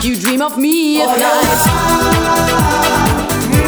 you dream of me at night.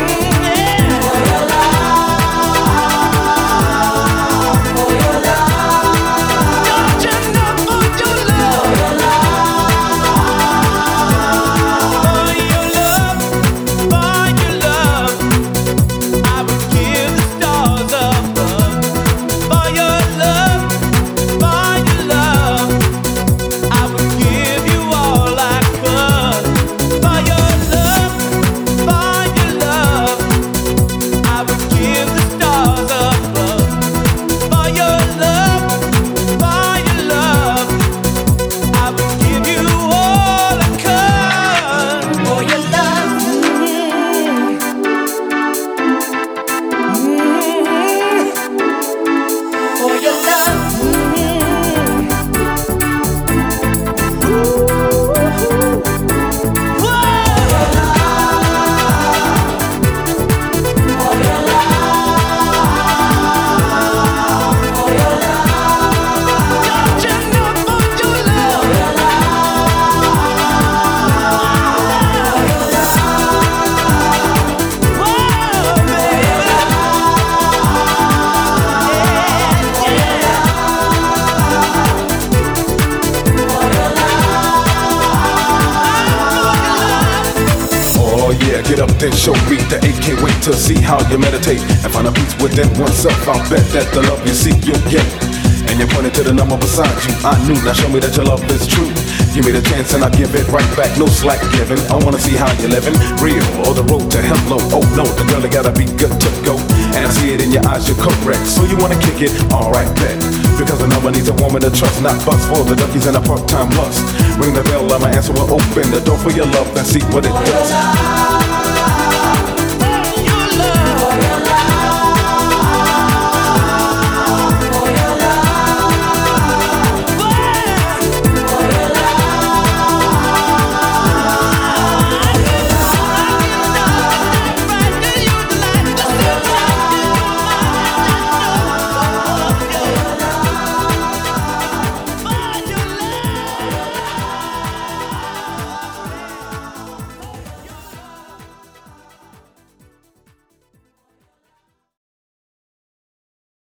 Get up then show me the eight. Can't wait to see how you meditate and find a peace within oneself. I'll bet that the love you seek you'll get. And you pointed to the number beside you. I knew, now show me that your love is true. Give me the chance and I'll give it right back. No slack giving. I wanna see how you're living. Real or the road to hello. Oh no, the girl gotta be good to go. And I see it in your eyes, you're correct. So you wanna kick it? Alright, bet. Because the number needs a woman to trust, not bust for the duckies and a part-time lust. Ring the bell, I'ma answer will open the door for your love and see what it does.